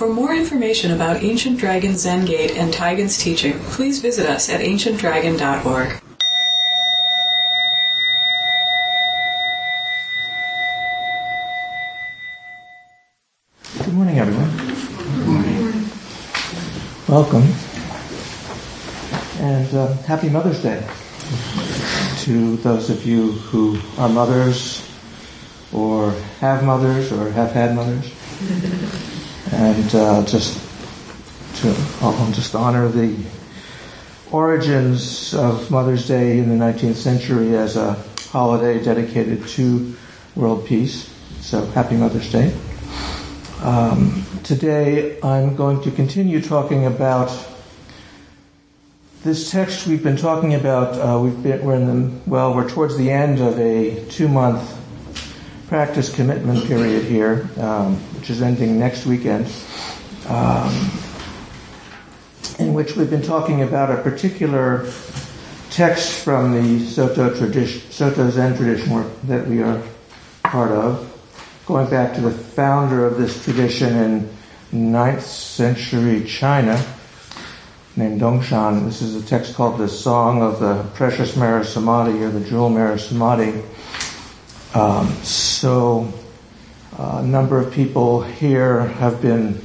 For more information about Ancient Dragon Zen Gate and Taigen's teaching, please visit us at ancientdragon.org. Good morning, everyone. Good morning. Welcome. And happy Mother's Day to those of you who are mothers or have mothers or have had mothers. And I'll just honor the origins of Mother's Day in the 19th century as a holiday dedicated to world peace. So happy Mother's Day. Today I'm going to continue talking about this text we've been talking about. We're towards the end of a 2-month practice commitment period here, which is ending next weekend, in which we've been talking about a particular text from the Soto Zen tradition that we are part of, going back to the founder of this tradition in 9th century China, named Dongshan. This is a text called the Song of the Precious Mara Samadhi, or the Jewel Mara Samadhi. A number of people here have been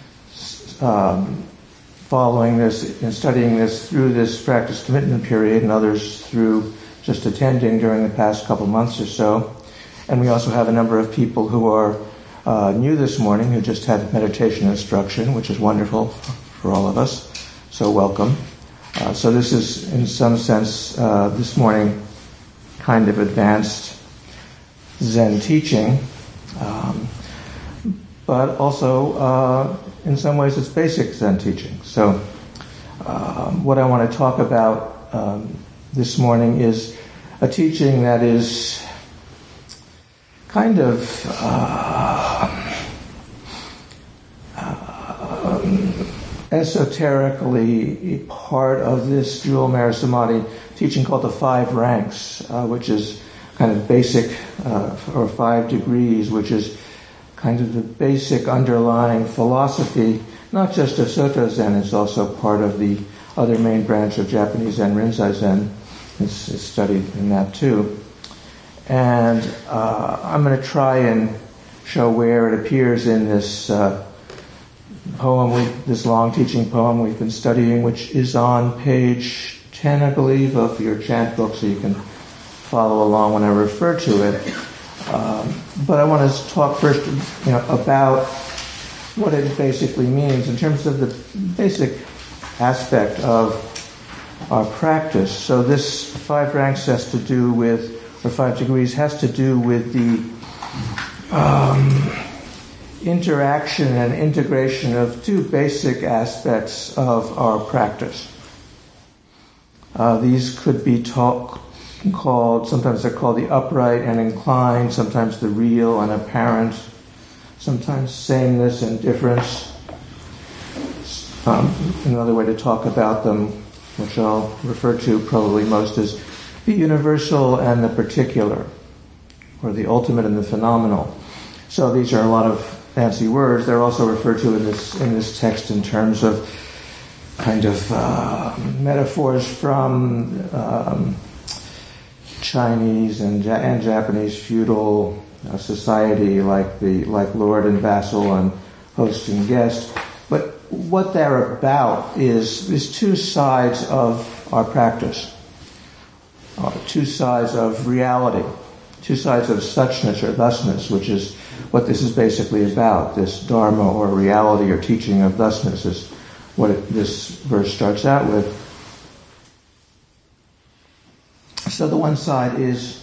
following this and studying this through this practice commitment period, and others through just attending during the past couple months or so. And we also have a number of people who are new this morning, who just had meditation instruction, which is wonderful for all of us. So welcome. So this is, in some sense, this morning, kind of advanced Zen teaching, but also, in some ways, it's basic Zen teaching. So what I want to talk about this morning is a teaching that is kind of esoterically part of this Jewel Mara Samadhi teaching called the 5 ranks, which is kind of basic, or 5 degrees, which is kind of the basic underlying philosophy, not just of Soto Zen, it's also part of the other main branch of Japanese Zen, Rinzai Zen. It's studied in that too. And I'm going to try and show where it appears in this poem, this long teaching poem we've been studying, which is on page 10, I believe, of your chant book, so you can follow along when I refer to it. But I want to talk first, about what it basically means in terms of the basic aspect of our practice. So this 5 ranks has to do with, or 5 degrees has to do with the interaction and integration of 2 basic aspects of our practice. These could be called, sometimes they're called the upright and inclined, sometimes the real and apparent, sometimes sameness and difference. Another way to talk about them, which I'll refer to probably most, is the universal and the particular, or the ultimate and the phenomenal. So these are a lot of fancy words. They're also referred to in this text in terms of kind of metaphors from Chinese and Japanese feudal society, like lord and vassal and host and guest. But what they're about is 2 sides of our practice, 2 sides of reality, 2 sides of suchness or thusness, which is what this is basically about. This dharma or reality or teaching of thusness is what this verse starts out with. So the one side is,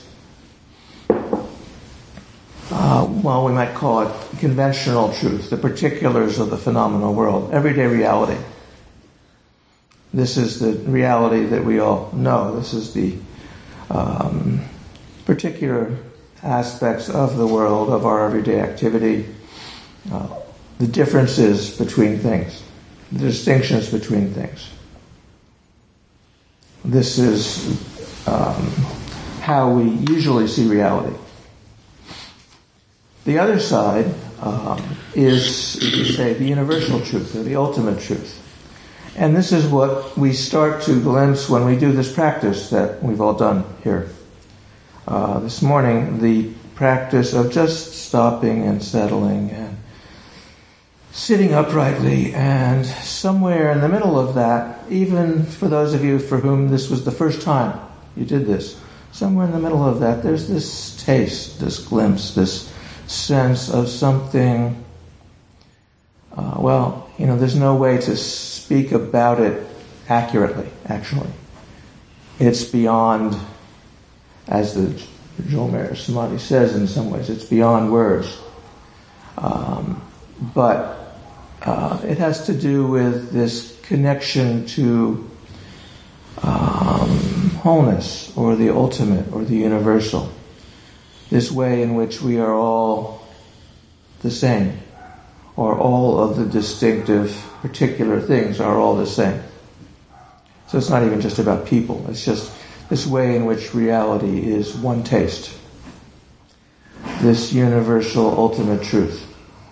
we might call it conventional truth, the particulars of the phenomenal world, everyday reality. This is the reality that we all know. This is the particular aspects of the world, of our everyday activity, the differences between things, the distinctions between things. This is how we usually see reality. The other side is, if you say, the universal truth, or the ultimate truth. And this is what we start to glimpse when we do this practice that we've all done here. This morning, the practice of just stopping and settling and sitting uprightly, and somewhere in the middle of that, even for those of you for whom this was the first time you did this, somewhere in the middle of that, there's this taste, this glimpse, this sense of something, there's no way to speak about it accurately, actually. It's beyond, as the Jewel Merit Samadhi says in some ways, it's beyond words. But it has to do with this connection to wholeness, or the ultimate, or the universal. This way in which we are all the same, or all of the distinctive particular things are all the same. So it's not even just about people, it's just this way in which reality is one taste. This universal ultimate truth.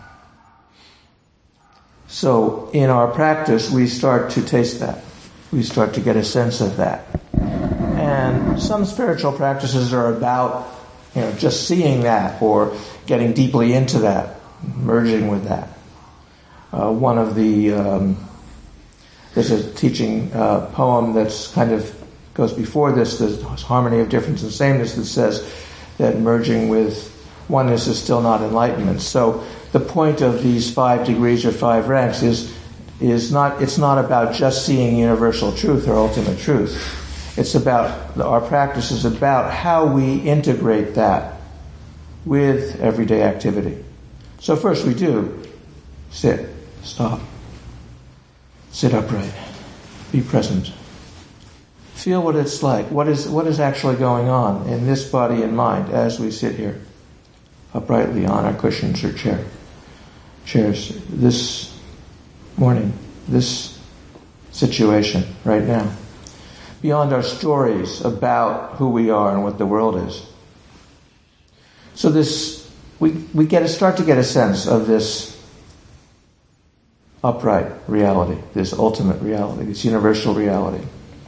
So in our practice, we start to taste that. We start to get a sense of that. And some spiritual practices are about, just seeing that, or getting deeply into that, merging with that. One of the, there's a teaching poem that's kind of goes before this, the Harmony of Difference and Sameness, that says that merging with oneness is still not enlightenment. So the point of these 5 degrees or 5 ranks it's not about just seeing universal truth or ultimate truth. It's about, our practice is about how we integrate that with everyday activity. So first we do sit, stop, sit upright, be present. Feel what it's like. What is actually going on in this body and mind as we sit here, uprightly on our cushions or chairs, this morning, this situation right now. Beyond our stories about who we are and what the world is. So we start to get a sense of this upright reality, this ultimate reality, this universal reality.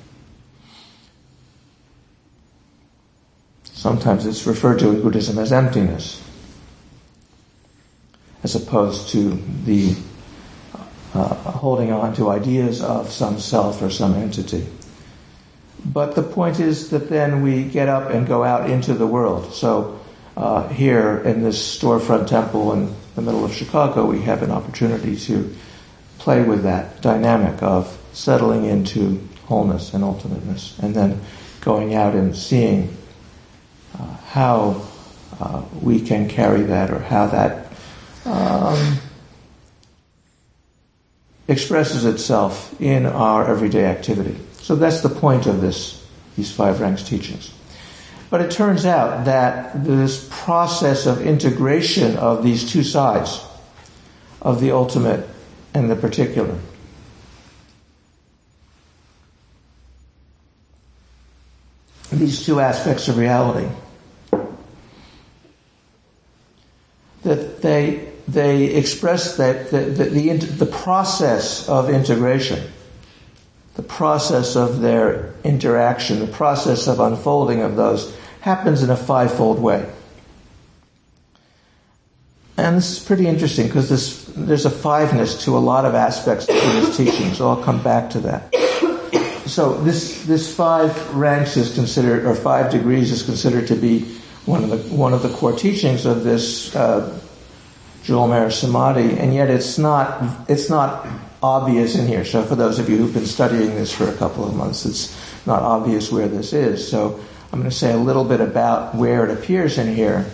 Sometimes it's referred to in Buddhism as emptiness, as opposed to the holding on to ideas of some self or some entity. But the point is that then we get up and go out into the world. So here in this storefront temple in the middle of Chicago, we have an opportunity to play with that dynamic of settling into wholeness and ultimateness, and then going out and seeing how we can carry that, or how that expresses itself in our everyday activity. So that's the point of these 5 ranks teachings. But it turns out that this process of integration of these two sides, of the ultimate and the particular, these two aspects of reality, that they express that the process of integration, the process of their interaction, the process of unfolding of those happens in a 5-fold way. And this is pretty interesting because there's a 5-ness to a lot of aspects of Buddhist teaching, so I'll come back to that. So this 5 ranks is considered, or 5 degrees is considered to be one of the core teachings of this Jewel Merit Samadhi, and yet it's not obvious in here. So for those of you who've been studying this for a couple of months, it's not obvious where this is. So I'm going to say a little bit about where it appears in here.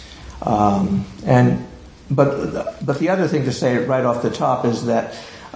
But the other thing to say right off the top is that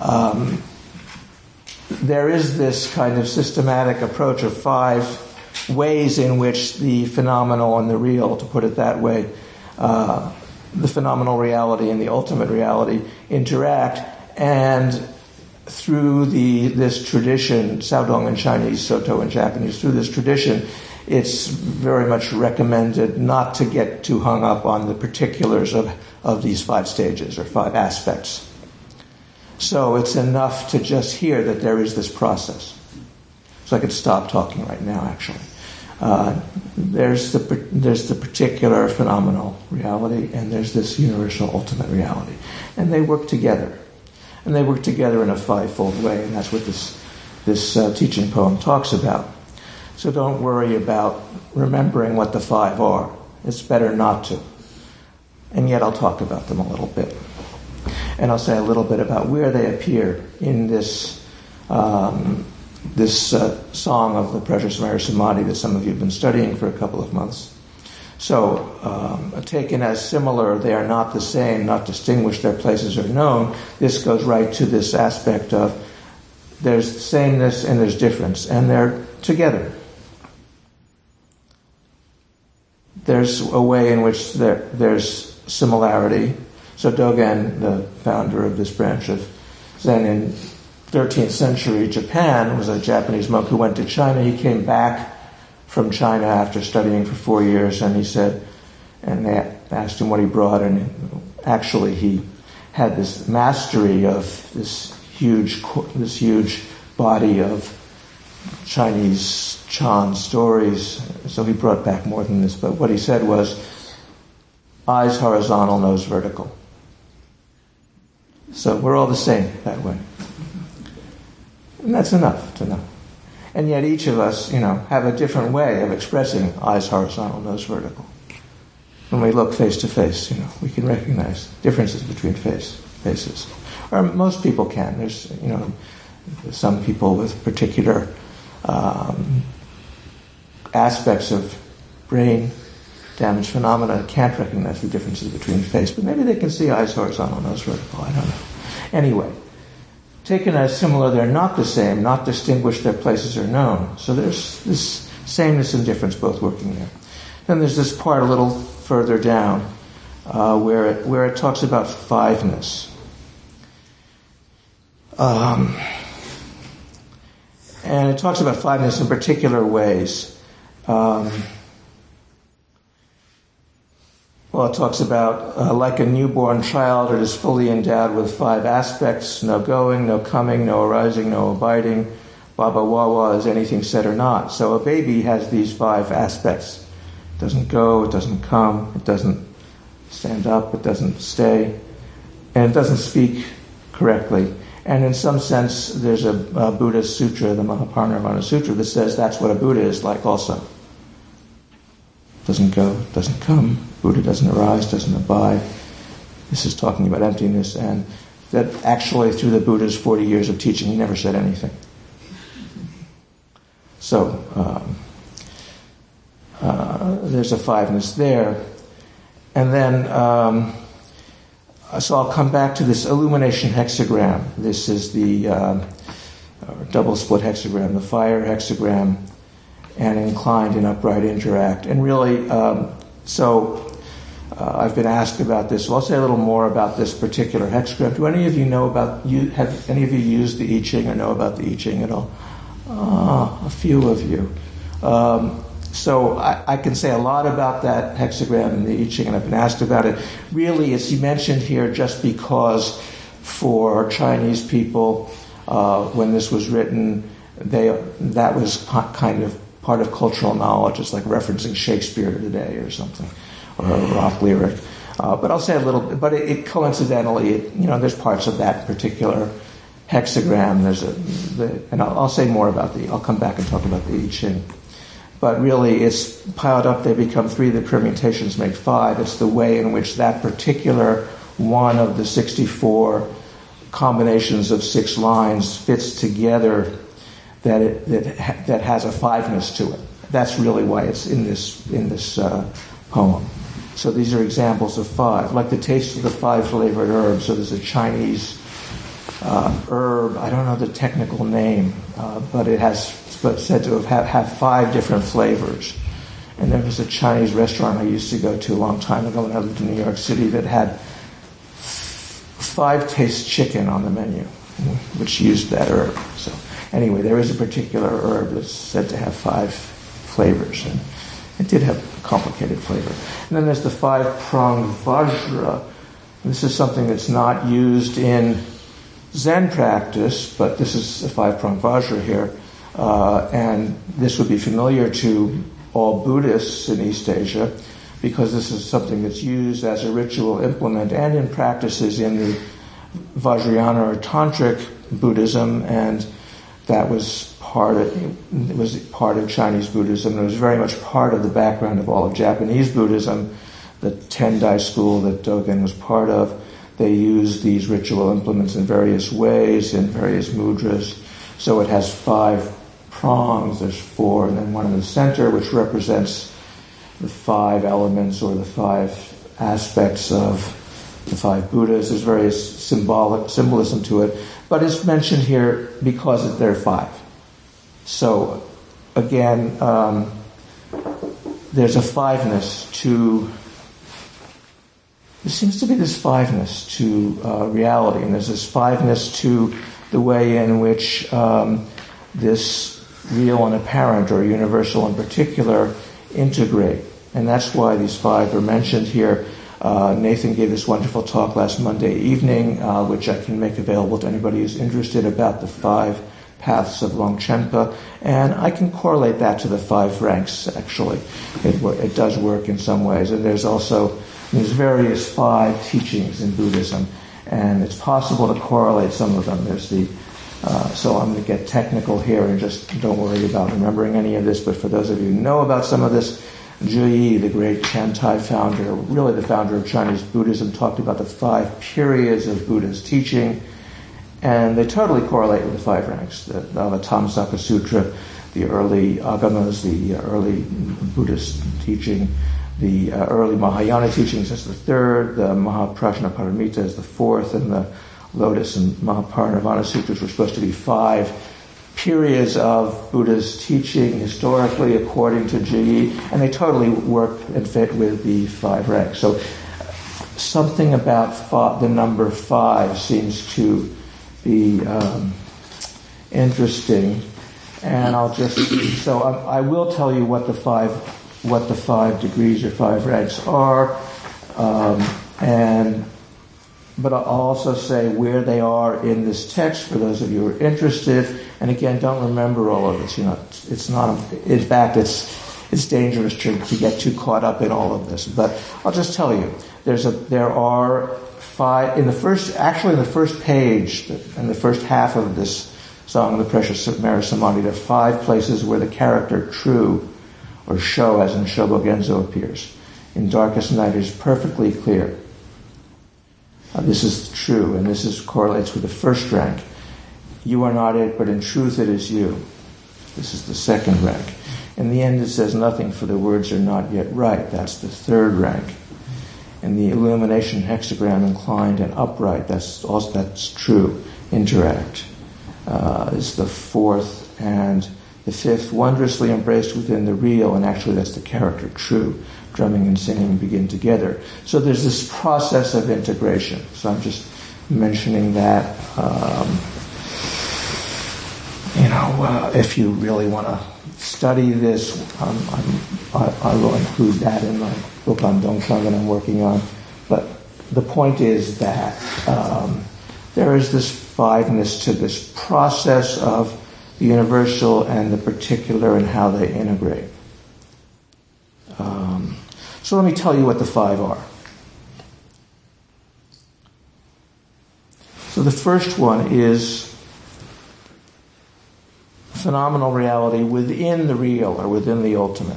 there is this kind of systematic approach of 5 ways in which the phenomenal and the real, to put it that way, the phenomenal reality and the ultimate reality interact, and through this tradition, Saodong in Chinese, Soto in Japanese, through this tradition, it's very much recommended not to get too hung up on the particulars of of these 5 stages or 5 aspects. So it's enough to just hear that there is this process. So I could stop talking right now, actually. There's the particular phenomenal reality, and there's this universal ultimate reality. And they work together. And they work together in a 5-fold way, and that's what this teaching poem talks about. So don't worry about remembering what the 5 are. It's better not to. And yet I'll talk about them a little bit. And I'll say a little bit about where they appear in this song of the Precious Maya Samadhi that some of you have been studying for a couple of months. So, taken as similar, they are not the same, not distinguished, their places are known. This goes right to this aspect of there's sameness and there's difference, and they're together. There's a way in which there's similarity. So Dogen, the founder of this branch of Zen in 13th century Japan, was a Japanese monk who went to China. He came back from China after studying for 4 years, and he said, and they asked him what he brought, and actually he had this mastery of this huge body of Chinese Chan stories. So he brought back more than this, but what he said was, eyes horizontal, nose vertical. So we're all the same that way. And that's enough to know. And yet each of us, have a different way of expressing eyes horizontal, nose vertical. When we look face to face, we can recognize differences between faces. Or most people can. There's, some people with particular aspects of brain damage phenomena can't recognize the differences between face, but maybe they can see eyes horizontal, nose vertical, I don't know. Anyway, taken as similar, they're not the same, not distinguished, their places are known. So there's this sameness and difference both working there. Then there's this part a little further down where it talks about 5-ness. And it talks about 5-ness in particular ways. Well, it talks about, like a newborn child, it is fully endowed with 5 aspects: no going, no coming, no arising, no abiding. Baba Wawa is anything said or not. So a baby has these 5 aspects. It doesn't go, it doesn't come, it doesn't stand up, it doesn't stay, and it doesn't speak correctly. And in some sense, there's a Buddhist sutra, the Mahaparinirvana Sutra, that says that's what a Buddha is like also. Doesn't go, doesn't come. Buddha doesn't arise, doesn't abide. This is talking about emptiness, and that actually through the Buddha's 40 years of teaching, he never said anything. So, there's a 5-ness there. And then, so I'll come back to this illumination hexagram. This is the double split hexagram, the fire hexagram, and inclined and upright interact. And really, I've been asked about this, so I'll say a little more about this particular hexagram. Do any of you know have any of you used the I Ching or know about the I Ching at all? A few of you. So I can say a lot about that hexagram and the I Ching, and I've been asked about it. Really, it's mentioned here just because for Chinese people, when this was written, that was kind of part of cultural knowledge. It's like referencing Shakespeare today or something, or a rock lyric. But I'll say a little bit, but it coincidentally, there's parts of that particular hexagram. And I'll say more about I'll come back and talk about the I Ching. But really, it's piled up, they become 3, the permutations make 5. It's the way in which that particular one of the 64 combinations of 6 lines fits together that has a 5-ness to it. That's really why it's in this poem. So these are examples of 5, like the taste of the 5 flavored herbs. So there's a Chinese herb, I don't know the technical name, but it has said to have 5 different flavors. And there was a Chinese restaurant I used to go to a long time ago when I lived in New York City that had 5 taste chicken on the menu, which used that herb. So anyway, there is a particular herb that's said to have 5 flavors, and it did have a complicated flavor. And then there's the 5-pronged Vajra, This is something that's not used in Zen practice, but this is a five-pronged Vajra here, and this would be familiar to all Buddhists in East Asia, because this is something that's used as a ritual implement and in practices in the Vajrayana or Tantric Buddhism, and that was part of Chinese Buddhism. It was very much part of the background of all of Japanese Buddhism, the Tendai school that Dogen was part of. They use these ritual implements in various ways, in various mudras. So it has 5 prongs, there's 4, and then one in the center, which represents the 5 elements or the 5 aspects of the 5 Buddhas. There's various symbolism to it, but it's mentioned here because there are 5. So, again, there's a fiveness to... There seems to be this fiveness to reality, and there's this fiveness to the way in which this real and apparent, or universal in particular, integrate. And that's why these 5 are mentioned here. Nathan gave this wonderful talk last Monday evening, which I can make available to anybody who's interested, about the 5 paths of Longchenpa, and I can correlate that to the 5 ranks, actually. It does work in some ways, and there's various 5 teachings in Buddhism, and it's possible to correlate some of them. There's so I'm going to get technical here, and just don't worry about remembering any of this, but for those of you who know about some of this, Zhi Yi, the great Chantai founder, really the founder of Chinese Buddhism, talked about the 5 periods of Buddha's teaching, and they totally correlate with the 5 ranks. The Avatamsaka Sutra, the early Agamas, the early Buddhist teaching, the early Mahayana teachings is the 3rd, the Mahaprajnaparamita is the 4th, and the Lotus and Mahaparinirvana Sutras were supposed to be 5 periods of Buddha's teaching historically according to Zhi Yi, and they totally work and fit with the 5 ranks. So something about the number 5 seems to be interesting, and I will tell you what the 5 degrees or 5 ranks are, but I'll also say where they are in this text for those of you who are interested. And again, don't remember all of this. It's not. In fact, it's dangerous to get too caught up in all of this. But I'll just tell you, there are 5 in the first page, in the first half of this Song of the Precious Mara Samadhi. There are 5 places where the character true, or Sho, as in Shobogenzo, appears. In darkest night, it is perfectly clear. This is true, and correlates with the first rank. You are not it, but in truth it is you. This is the 2nd rank. In the end, it says nothing, for the words are not yet right. That's the 3rd rank. In the illumination hexagram, inclined and upright. That's true. Interact is the 4th, and the 5th, wondrously embraced within the real, and actually that's the character true. Drumming and singing begin together. So there's this process of integration. So I'm just mentioning that. If you really want to study this, I will include that in my book on Dongkang that I'm working on. But the point is that there is this 5ness to this process of the universal and the particular and how they integrate. So let me tell you what the 5 are. So the first one is phenomenal reality within the real, or within the ultimate.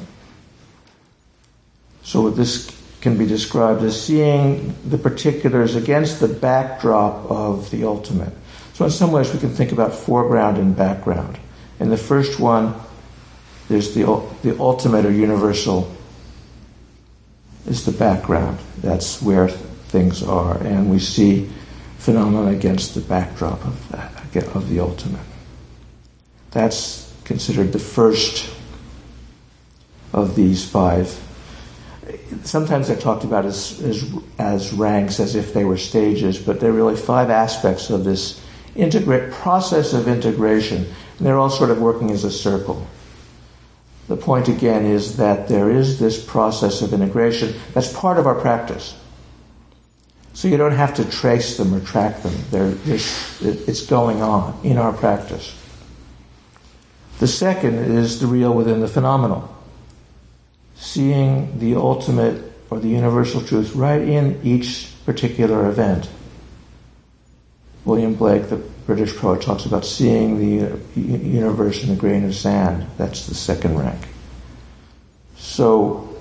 So this can be described as seeing the particulars against the backdrop of the ultimate. So in some ways we can think about foreground and background. In the first one, there's the ultimate or universal is the background. That's where things are, and we see phenomena against the backdrop of the ultimate. That's considered the first of these 5. Sometimes they're talked about as ranks, as if they were stages, but they're really 5 aspects of this process of integration, and they're all sort of working as a circle. The point again is that there is this process of integration that's part of our practice. So you don't have to trace them or track them. It's going on in our practice. The second is the real within the phenomenal. Seeing the ultimate or the universal truth right in each particular event. William Blake, the British poet, talks about seeing the universe in a grain of sand. That's the second rank. So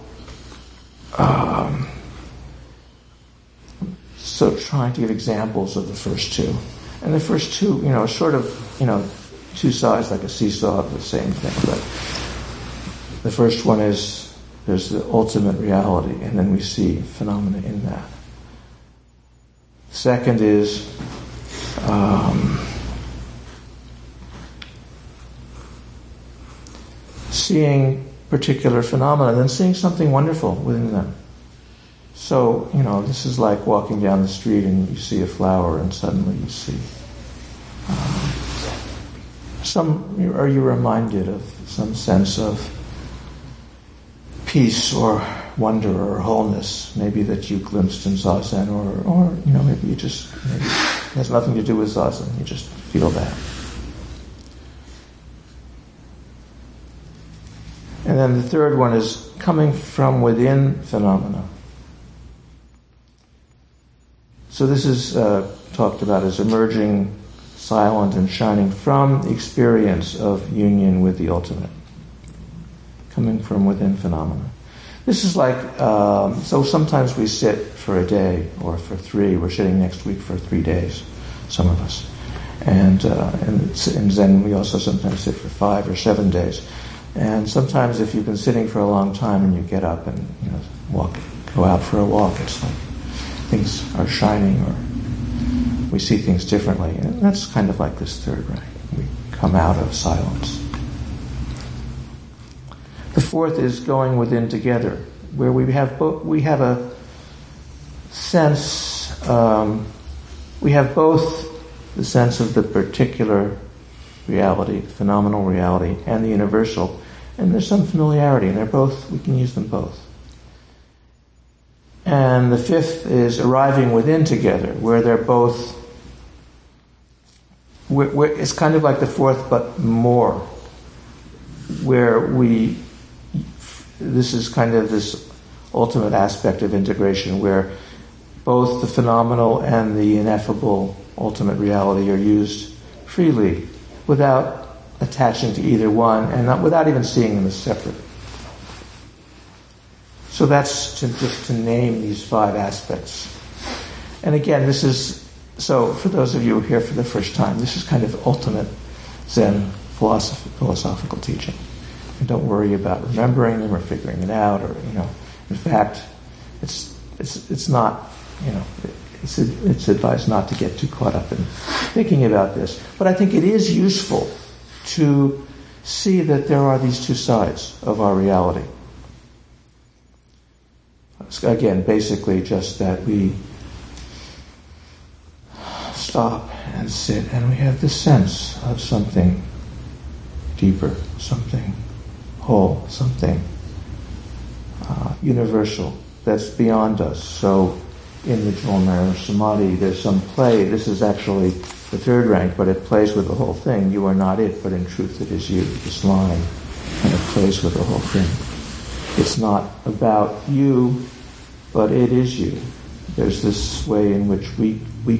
trying to give examples of the first two. And the first two, sort of, two sides like a seesaw of the same thing. But the first one is there's the ultimate reality, and then we see phenomena in that. Second is seeing particular phenomena, and then seeing something wonderful within them. So, this is like walking down the street and you see a flower and suddenly you see are you reminded of some sense of peace or wonder or wholeness, maybe that you glimpsed in Zazen, or maybe it has nothing to do with Zazen, you just feel that. And then the third one is coming from within phenomena. So this is talked about as emerging, silent, and shining from the experience of union with the ultimate. Coming from within phenomena. This is like, so sometimes we sit for a day or for 3. We're sitting next week for 3 days, some of us. And in Zen we also sometimes sit for 5 or 7 days. And sometimes if you've been sitting for a long time and you get up and go out for a walk, it's like things are shining, or we see things differently. And that's kind of like this third rank. We come out of silence. The fourth is going within together, where we have a sense, we have both the sense of the particular reality, phenomenal reality, and the universal, and there's some familiarity, and we can use them both. And the fifth is arriving within together, where they're both, it's kind of like the fourth, but more, where this is kind of this ultimate aspect of integration, where both the phenomenal and the ineffable ultimate reality are used freely, without attaching to either one, and without even seeing them as separate. So that's just to name these 5 aspects. And again, so for those of you here for the first time, this is kind of ultimate Zen philosophical teaching. And don't worry about remembering them or figuring it out, or in fact, it's not, it's advised not to get too caught up in thinking about this. But I think it is useful to see that there are these 2 sides of our reality. Again, basically just that we stop and sit and we have this sense of something deeper, something whole, something universal that's beyond us. So in the Jewel Marrow Samadhi, there's some play. This is actually the third rank, but it plays with the whole thing. You are not it, but in truth it is you. This line kind of plays with the whole thing. It's not about you, but it is you. There's this way in which we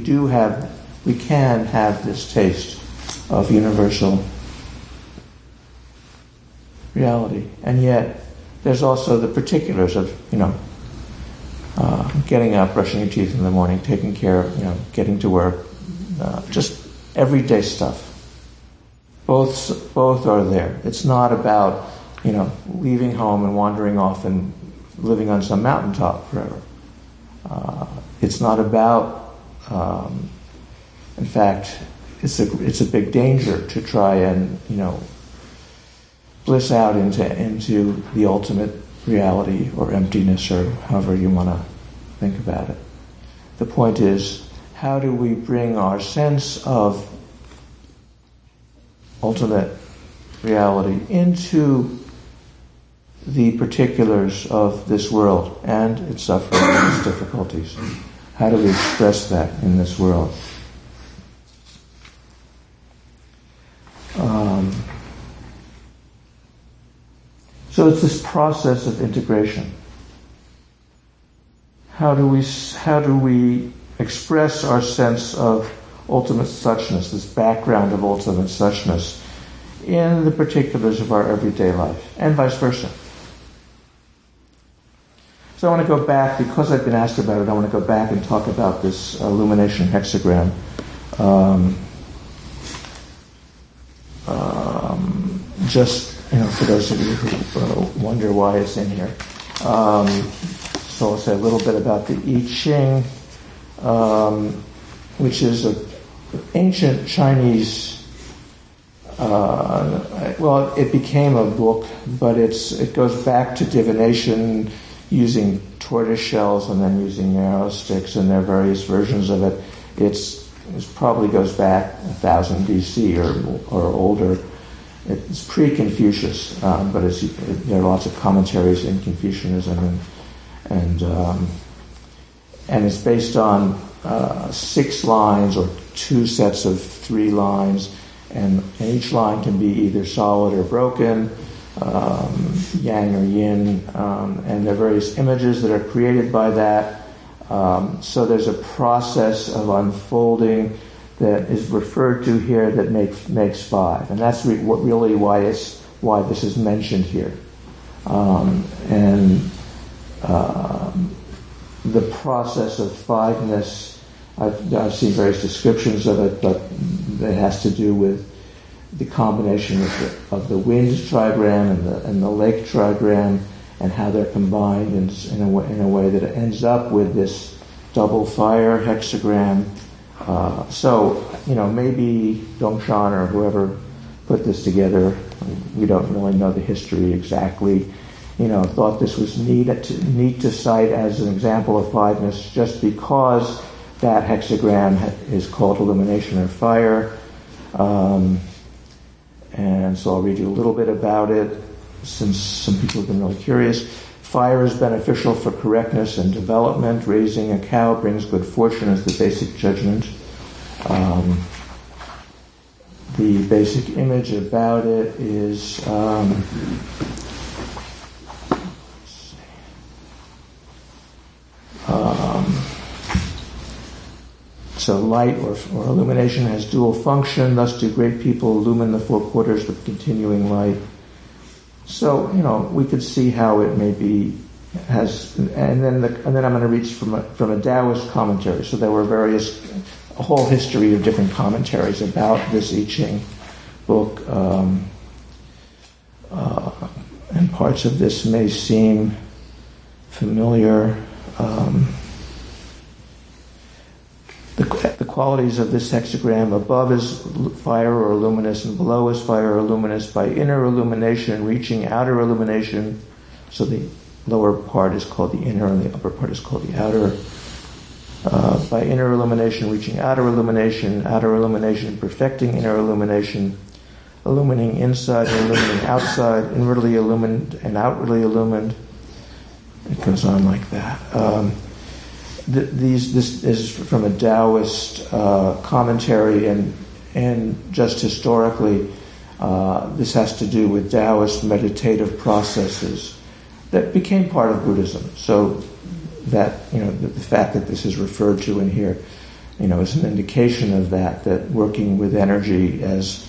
can have this taste of universal reality, and yet there's also the particulars of getting up, brushing your teeth in the morning, taking care of getting to work, just everyday stuff. Both are there. It's not about leaving home and wandering off and living on some mountaintop forever. It's not about. In fact, it's a big danger to try and bliss out into the ultimate reality or emptiness, or however you want to think about it. The point is, how do we bring our sense of ultimate reality into the particulars of this world and its suffering and its difficulties? How do we express that in this world? So it's this process of integration. How do we express our sense of ultimate suchness, this background of ultimate suchness, in the particulars of our everyday life, and vice versa? So I want to go back, because I've been asked about it, I want to go back and talk about this illumination hexagram. Just, for those of you who wonder why it's in here. So I'll say a little bit about the I Ching, which is an ancient Chinese, it became a book, but it goes back to divination using tortoise shells and then using arrow sticks, and there are various versions of it. It probably goes back 1000 BC or older. It's pre-Confucius, but there are lots of commentaries in Confucianism, and it's based on 6 lines or 2 sets of 3 lines, and each line can be either solid or broken, yang or yin, and there are various images that are created by that. So there's a process of unfolding that is referred to here that makes 5, and that's really why this is mentioned here. The process of 5-ness, I've seen various descriptions of it, but it has to do with the combination of the wind trigram and the lake trigram, and how they're combined in a way that it ends up with this double fire hexagram. Maybe Dongshan or whoever put this together, we don't really know the history exactly, thought this was neat to cite as an example of 5-ness, just because that hexagram is called illumination or fire. And so I'll read you a little bit about it, since some people have been really curious. Fire is beneficial for correctness and development. Raising a cow brings good fortune as the basic judgment. The basic image about it is so light or illumination has dual function, thus do great people illumine the 4 quarters with continuing light. So, we could see how it maybe has, and then I'm going to read from a Taoist commentary. So there were a whole history of different commentaries about this I Ching book, and parts of this may seem familiar. The qualities of this hexagram: above is fire or luminous, and below is fire or luminous. By inner illumination reaching outer illumination, so the lower part is called the inner and the upper part is called the outer. By inner illumination reaching outer illumination perfecting inner illumination, illumining inside and illumining outside, inwardly illumined and outwardly illumined. It goes on like that. This is from a Taoist commentary, and just historically, this has to do with Taoist meditative processes that became part of Buddhism. So that the fact that this is referred to in here, is an indication of that working with energy as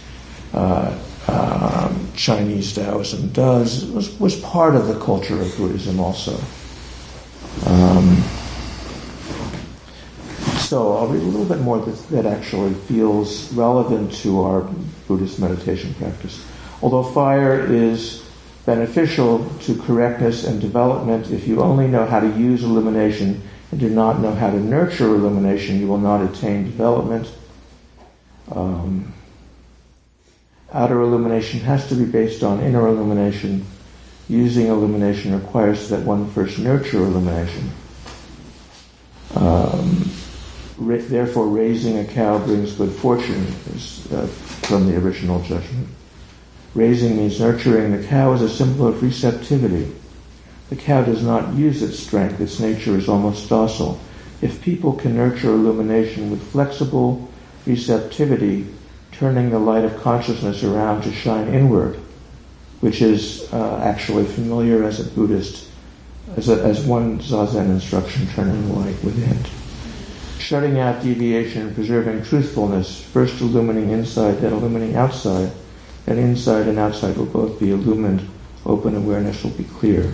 Chinese Taoism does was part of the culture of Buddhism also. So I'll read a little bit more that actually feels relevant to our Buddhist meditation practice. Although fire is beneficial to correctness and development, if you only know how to use illumination and do not know how to nurture illumination, you will not attain development. Outer illumination has to be based on inner illumination. Using illumination requires that one first nurture illumination. Therefore, raising a cow brings good fortune, is from the original judgment. Raising means nurturing. The cow is a symbol of receptivity. The cow does not use its strength. Its nature is almost docile. if people can nurture illumination with flexible receptivity, turning the light of consciousness around to shine inward, which is actually familiar as a Buddhist, as one Zazen instruction, turning the light within. Shutting out deviation and preserving truthfulness, first illumining inside, then illumining outside, and inside and outside will both be illumined, open awareness will be clear.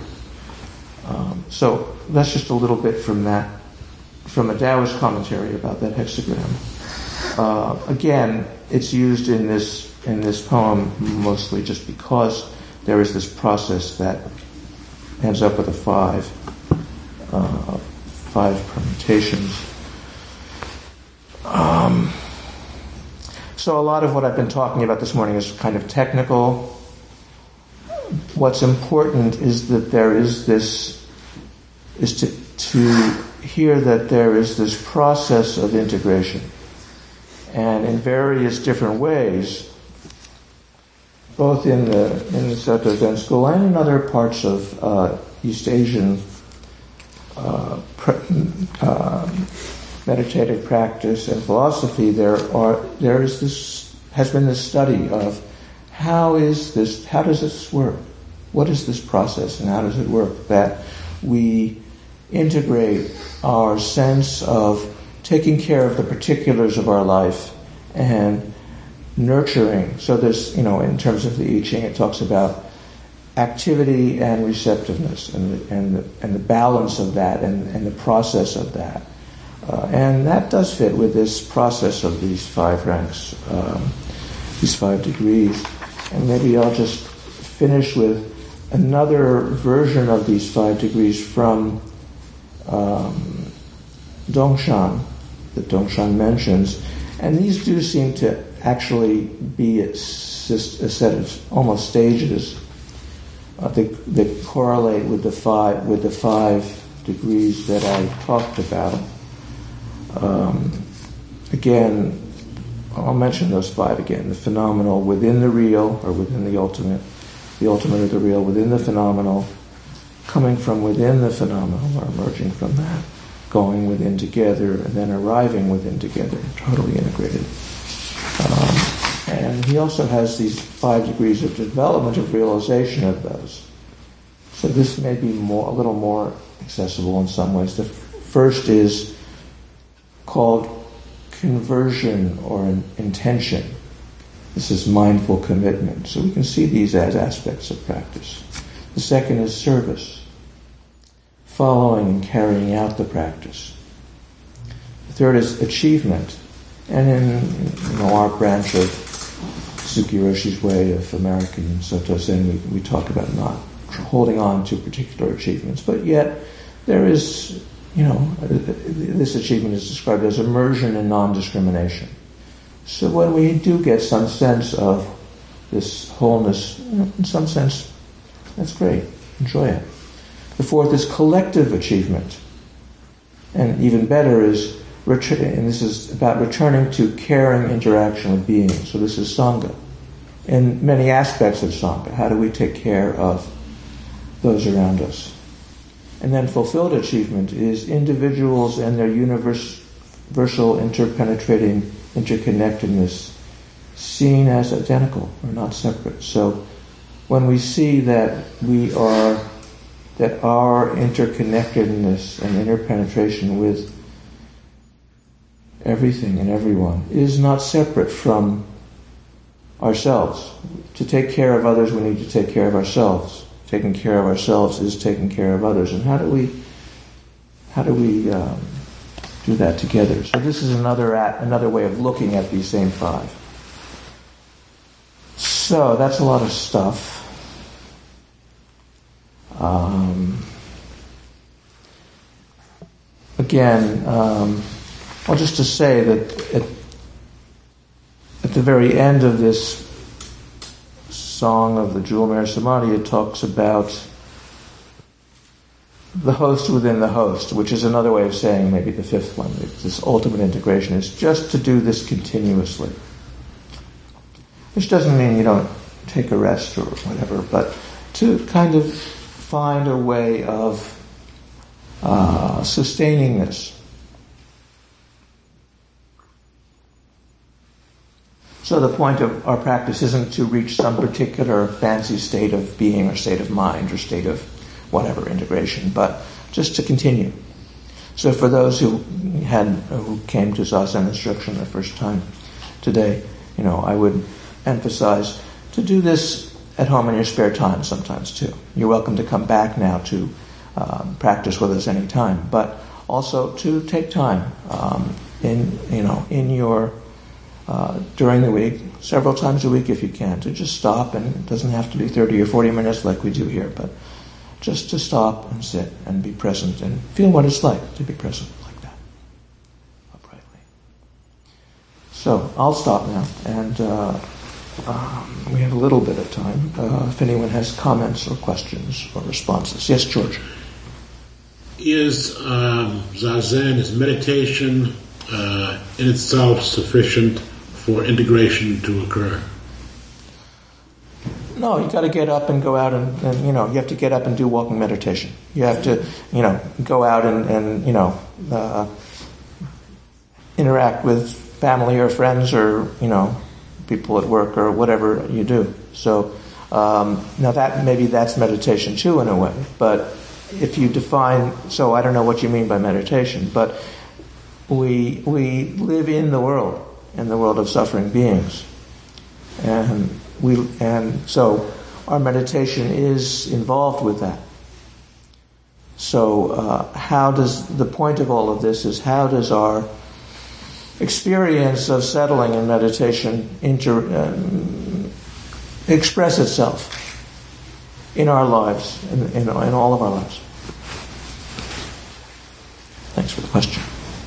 So that's just a little bit from that, from a Taoist commentary about that hexagram. Again, it's used in this poem mostly just because there is this process that ends up with a five permutations. So a lot of what I've been talking about this morning is kind of technical. What's important is that there is this, is to hear that there is this process of integration. And in various different ways, both in the Soto Zen school and in other parts of East Asian meditative practice and philosophy, has been this study of how does this work? What is this process and how does it work? That we integrate our sense of taking care of the particulars of our life and nurturing. So there's, in terms of the I Ching, it talks about activity and receptiveness and the balance of that and the process of that. And that does fit with this process of these 5 ranks, these 5 degrees. And maybe I'll just finish with another version of these 5 degrees from Dongshan, that Dongshan mentions. And these do seem to actually be a set of almost stages that correlate with the five degrees that I talked about. Again, I'll mention those 5 again. The phenomenal within the real, or within the ultimate of the real within the phenomenal, coming from within the phenomenal, or emerging from that, going within together, and then arriving within together, totally integrated. And he also has these 5 degrees of development of realization of those. So this may be a little more accessible in some ways. The first is called conversion or intention. This is mindful commitment. So we can see these as aspects of practice. The second is service, following and carrying out the practice. The third is achievement. And in our branch of Suzuki Roshi's way of American Soto Zen, we talk about not holding on to particular achievements, but yet there is, this achievement is described as immersion and non-discrimination. So when we do get some sense of this wholeness, in some sense, that's great. Enjoy it. The fourth is collective achievement. And even better is, and this is about returning to caring interaction with beings. So this is Sangha. In many aspects of Sangha, how do we take care of those around us? And then fulfilled achievement is individuals and their universal interpenetrating interconnectedness seen as identical or not separate. So when we see that our interconnectedness and interpenetration with everything and everyone is not separate from ourselves. To take care of others, we need to take care of ourselves. Taking care of ourselves is taking care of others. And how do we do that together? So this is another way of looking at these same 5. So that's a lot of stuff. Again, well, just to say that at the very end of this song of the Jewel Mare Samadhi, it talks about the host within the host, which is another way of saying maybe the 5th one. This ultimate integration is just to do this continuously. Which doesn't mean you don't take a rest or whatever, but to kind of find a way of sustaining this. So the point of our practice isn't to reach some particular fancy state of being or state of mind or state of whatever integration, but just to continue. So for those who came to Zazen instruction the first time today, I would emphasize to do this at home in your spare time sometimes too. You're welcome to come back now to practice with us anytime, but also to take time in your during the week, several times a week if you can, to just stop, and it doesn't have to be 30 or 40 minutes like we do here, but just to stop and sit and be present and feel what it's like to be present like that, uprightly. So I'll stop now, and we have a little bit of time if anyone has comments or questions or responses. Yes, George? Is Zazen, is meditation in itself sufficient for integration to occur? No, you got to get up and go out and you have to get up and do walking meditation. You have to, go out and interact with family or friends or, people at work or whatever you do. So, now that's meditation too in a way, but if you define, so I don't know what you mean by meditation, but we live in the world of suffering beings, and so our meditation is involved with that. So the point of all of this is, how does our experience of settling in meditation express itself in our lives, in all of our lives? Thanks for the question.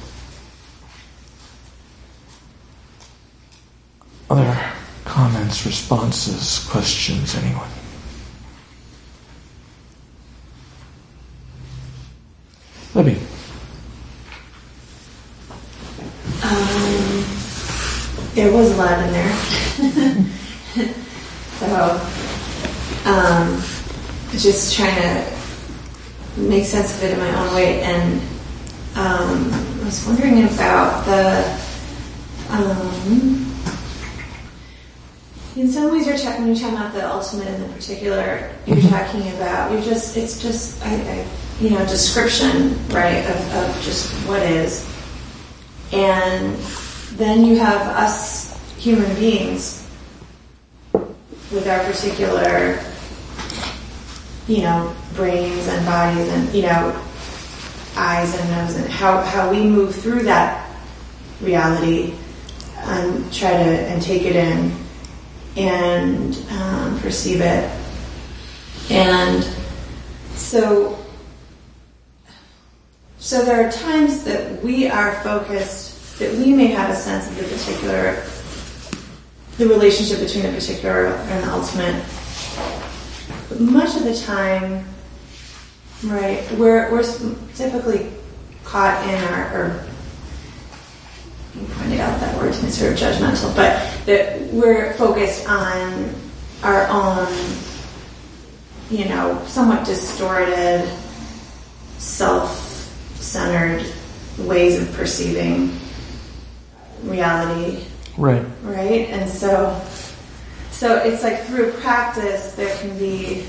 Other comments, responses, questions, anyone? Libby. There was a lot in there. So, just trying to make sense of it in my own way, and I was wondering about in some ways when you're talking about the ultimate and the particular, you're talking about, it's just description, right, of just what is. And then you have us human beings with our particular, brains and bodies and, eyes and nose, and how we move through that reality and try to and take it in and perceive it. And so there are times that we are focused, that we may have a sense of the relationship between the particular and the ultimate. But much of the time, right, we're typically caught in you pointed out that word to me, sort of judgmental, but that we're focused on our own, somewhat distorted, self-centered ways of perceiving reality. Right. Right? And so it's like through practice there can be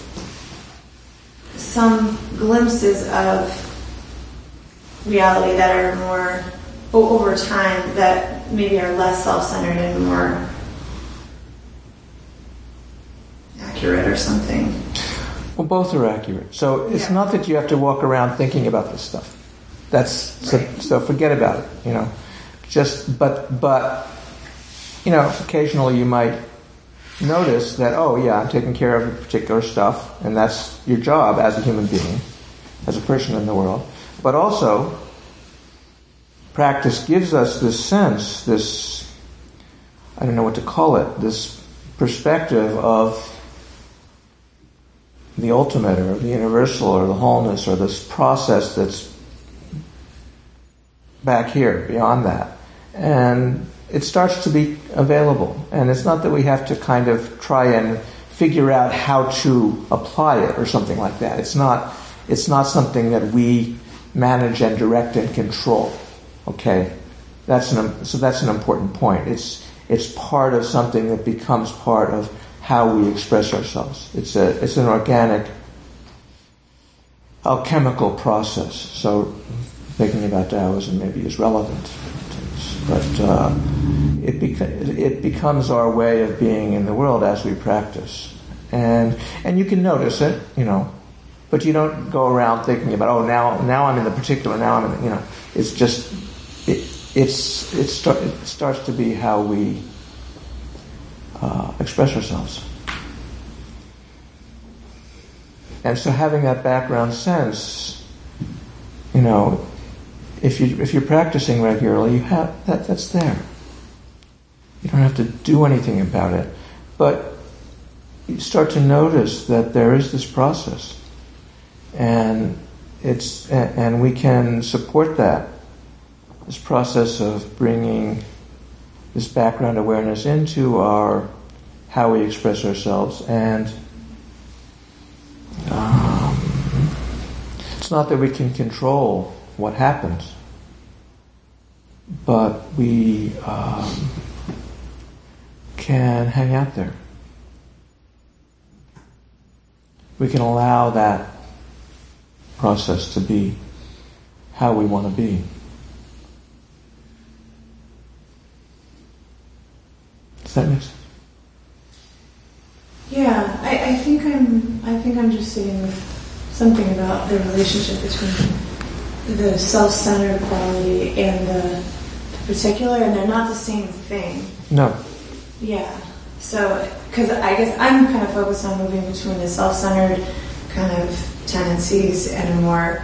some glimpses of reality that are more, over time, that maybe are less self-centered and more accurate or something. Well, both are accurate. So it's not that you have to walk around thinking about this stuff. That's right. So forget about it. But occasionally you might notice that, I'm taking care of particular stuff, and that's your job as a human being, as a person in the world. But also, practice gives us this sense, I don't know what to call it, this perspective of the ultimate or the universal or the wholeness or this process that's back here, beyond that. And it starts to be available. And it's not that we have to kind of try and figure out how to apply it or something like that. It's not something that we manage and direct and control. Okay? That's an important point. it's part of something that becomes part of how we express ourselves. It's an organic, alchemical process. So thinking about Taoism maybe is relevant, but it becomes our way of being in the world as we practice, and you can notice it, but you don't go around thinking about, now I'm in the particular, now I'm in the, it's just it starts to be how we express ourselves. And so having that background sense, if you're practicing regularly, you have that's there. You don't have to do anything about it, but you start to notice that there is this process, and we can support this process of bringing this background awareness into how we express ourselves. And it's not that we can control what happens, but we can hang out there. We can allow that process to be how we want to be. Does that make sense? Yeah, I think I'm just sitting with something about the relationship between the self-centered quality and the particular, and they're not the same thing. No. Yeah. So, because I guess I'm kind of focused on moving between the self-centered kind of tendencies and a more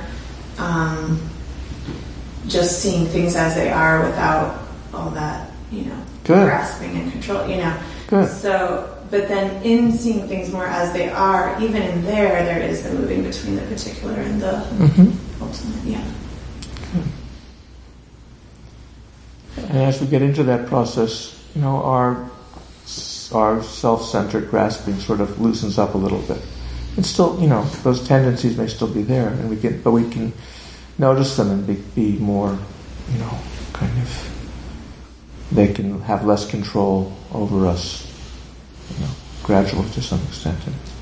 just seeing things as they are without all that, Good. grasping and control, Good. So, but then in seeing things more as they are, even in there is the moving between the particular and the ultimate, yeah. Good. And as we get into that process, our self-centered grasping sort of loosens up a little bit. It's still, those tendencies may still be there, and we can notice them and be more, they can have less control over us, gradually to some extent.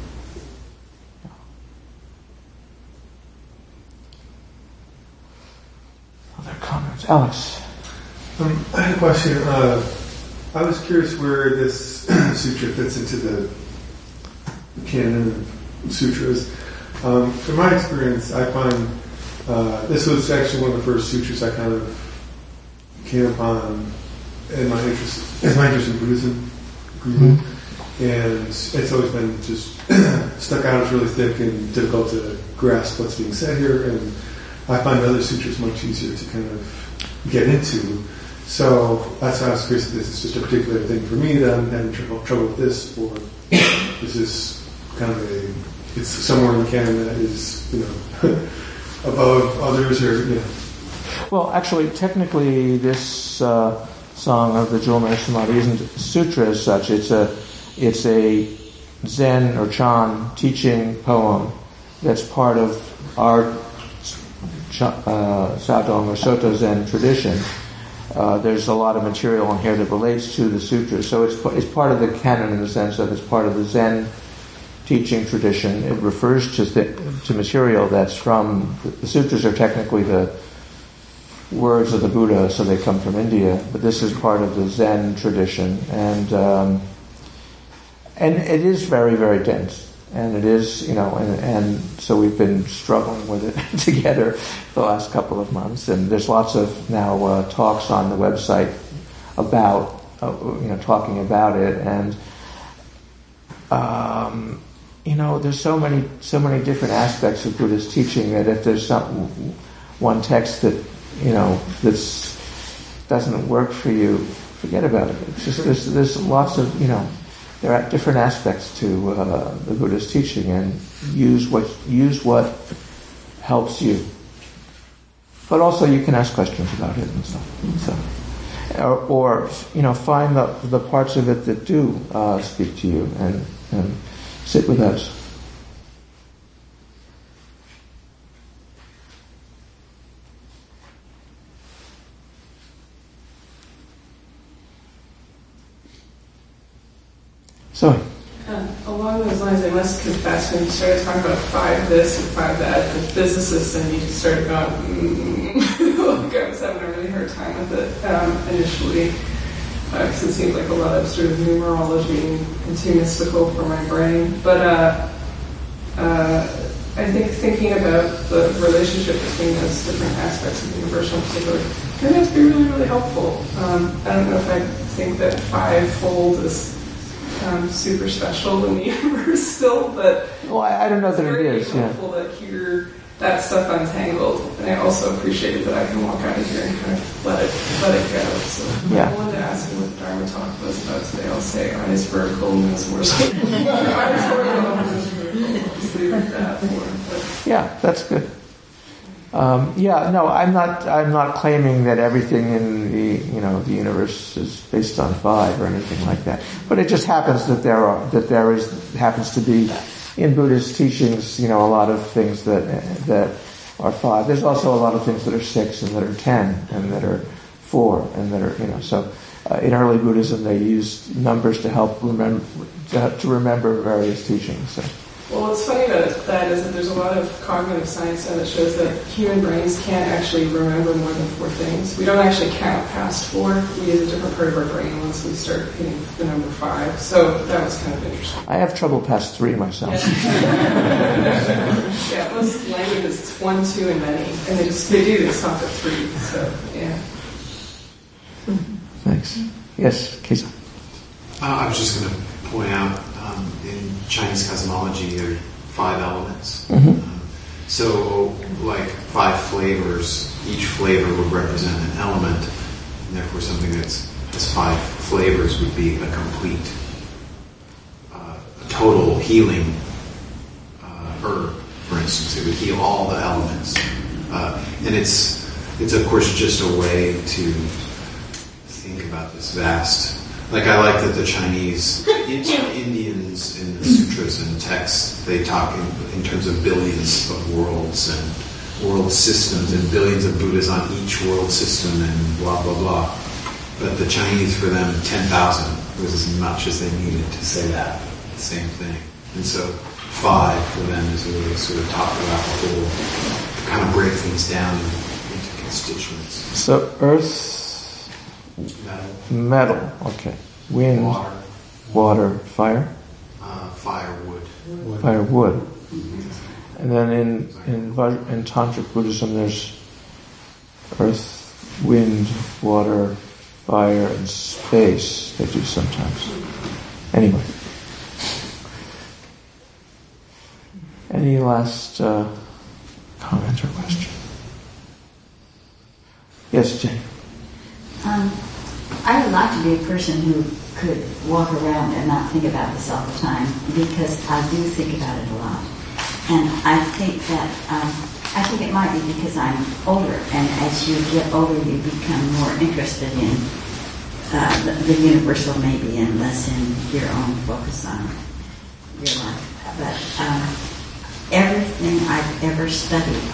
Other comments? Alex? I had a question. I was curious where this sutra fits into the canon of sutras. From my experience, I find this was actually one of the first sutras I kind of came upon in my interest in Buddhism grew, and it's always been just stuck out as really thick and difficult to grasp what's being said here, and I find other sutras much easier to kind of get into. So that's why I was curious if this is just a particular thing for me that I'm having trouble with this, or is this kind of it's somewhere in the canon that is, above others, or, Well, actually, technically, this song of the Jewel Maharishi Samadhi isn't a sutra as such. It's a Zen or Chan teaching poem that's part of our Sadong or Soto Zen tradition. There's a lot of material in here that relates to the sutras, so it's part of the canon in the sense that it's part of the Zen teaching tradition. It refers to material that's from the sutras are technically the words of the Buddha, so they come from India, but this is part of the Zen tradition, and it is very, very dense, and it is, and so we've been struggling with it together the last couple of months, and there's lots of now talks on the website about talking about it, and there's so many different aspects of Buddhist teaching that if there's one text that that doesn't work for you, forget about it. It's just there's lots of there are different aspects to the Buddhist teaching, and use what helps you. But also you can ask questions about it and stuff. So, or find the parts of it that do speak to you and sit with us. So, along those lines, I must confess, when you started talking about 5 this and 5 that, the physicists and you just started going, like I was having a really hard time with it initially, because it seemed like a lot of sort of numerology and too mystical for my brain. But I think thinking about the relationship between those different aspects of the universal in particular turned out to be really, really helpful. I don't know if I think that 5-fold is super special in the universe still, but well, I don't know that it is. It's very helpful to hear that stuff untangled, and I also appreciated that I can walk out of here and kind of let it go. So Yeah. I wanted to ask you what the Dharma talk was about today. I'll say eyes vertical, nose horizontal. Eyes vertical, nose vertical. I'll just leave it at that for him. Yeah, that's good. No, I'm not claiming that everything in the the universe is based on 5 or anything like that. But it just happens that happens to be in Buddhist teachings, a lot of things that are 5. There's also a lot of things that are 6 and that are 10 and that are 4 and that are so. In early Buddhism, they used numbers to help remember various teachings. So. Well, what's funny about that is that there's a lot of cognitive science now that shows that human brains can't actually remember more than 4 things. We don't actually count past 4. We use a different part of our brain once we start hitting the number 5. So that was kind of interesting. I have trouble past 3 myself. Yeah, most languages it's 1, 2, and many, and they stop at 3. So yeah. Thanks. Yes, Kesa. I was just going to point out in Chinese cosmology there are 5 elements. Mm-hmm. So like 5 flavors, each flavor would represent an element, and therefore something that's 5 flavors would be a complete, a total healing herb, for instance. It would heal all the elements. And it's of course just a way to think about this vast. Like I like that the Chinese, Indians in the sutras and texts, they talk in terms of billions of worlds and world systems and billions of Buddhas on each world system and blah, blah, blah. But the Chinese, for them, 10,000 was as much as they needed to say that same thing. And so 5 for them is a way to sort of talk about the whole, kind of break things down into constituents. So earth, metal, okay. Wind, water, fire? Fire, wood. Fire, wood. And then in Tantric Buddhism there's earth, wind, water, fire, and space they do sometimes. Anyway. Any last comment or question? Yes, Jane. I would like to be a person who could walk around and not think about this all the time, because I do think about it a lot. And I think that, I think it might be because I'm older, and as you get older you become more interested in the universal maybe, and less in your own focus on your life. But everything I've ever studied,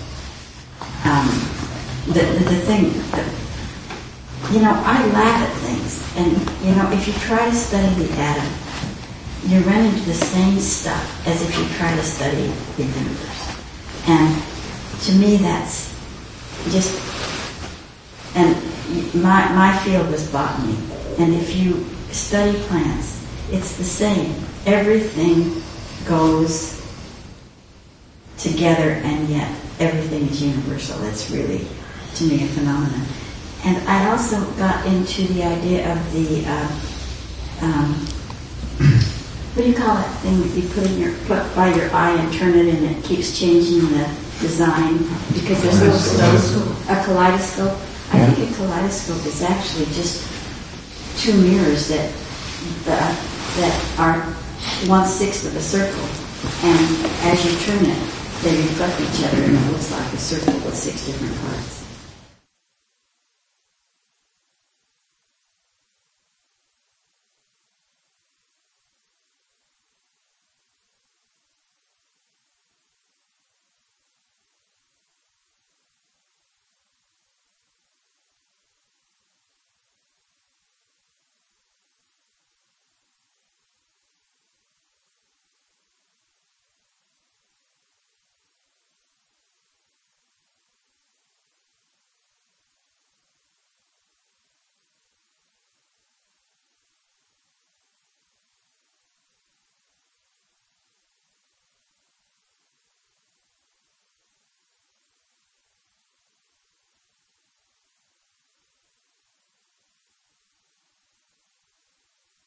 the thing that, I laugh at things, and if you try to study the atom, you run into the same stuff as if you try to study the universe. And to me that's just, and my field was botany, and if you study plants, it's the same. Everything goes together, and yet everything is universal. It's really, to me, a phenomenon. And I also got into the idea of the, what do you call that thing that you put by your eye and turn it and it keeps changing the design because there's little scopes, a kaleidoscope. I think a kaleidoscope is actually just 2 mirrors that are 1/6 of a circle, and as you turn it, they reflect each other, and it looks like a circle with 6 different parts.